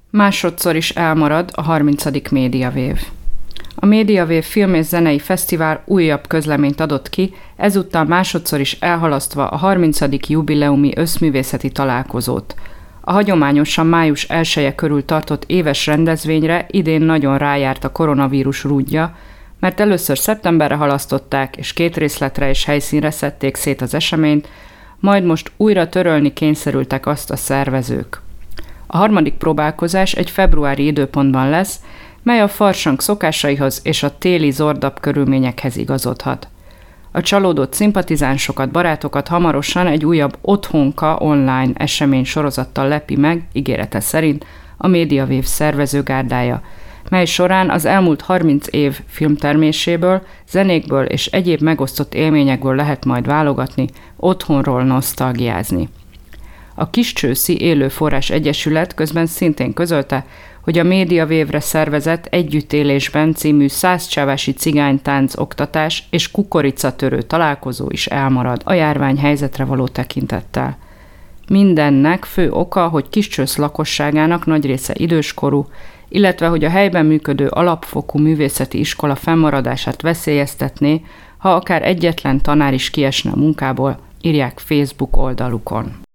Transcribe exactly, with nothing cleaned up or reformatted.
Másodszor is elmarad a harmincadik Médiavév. A Médiavév Film és Zenei Fesztivál újabb közleményt adott ki, ezúttal másodszor is elhalasztva a harmincadik jubileumi összművészeti találkozót. A hagyományosan május elseje körül tartott éves rendezvényre idén nagyon rájárt a koronavírus rúdja, mert először szeptemberre halasztották, és két részletre és helyszínre szedték szét az eseményt, majd most újra törölni kényszerültek azt a szervezők. A harmadik próbálkozás egy februári időpontban lesz, mely a farsang szokásaihoz és a téli zordabb körülményekhez igazodhat. A csalódott szimpatizánsokat, barátokat hamarosan egy újabb otthonka online esemény sorozattal lepi meg, ígérete szerint, a Médiavév szervezőgárdája, mely során az elmúlt harminc év filmterméséből, zenékből és egyéb megosztott élményekből lehet majd válogatni, otthonról nosztalgiázni. A Kiscsőszi Élő Forrás Egyesület közben szintén közölte, hogy a Médiavévre szervezett Együttélésben című százcsávási cigánytánc oktatás és kukoricatörő találkozó is elmarad a járvány helyzetre való tekintettel. Mindennek fő oka, hogy Kiscsősz lakosságának nagy része időskorú, illetve hogy a helyben működő alapfokú művészeti iskola fennmaradását veszélyeztetné, ha akár egyetlen tanár is kiesne a munkából, írják Facebook oldalukon.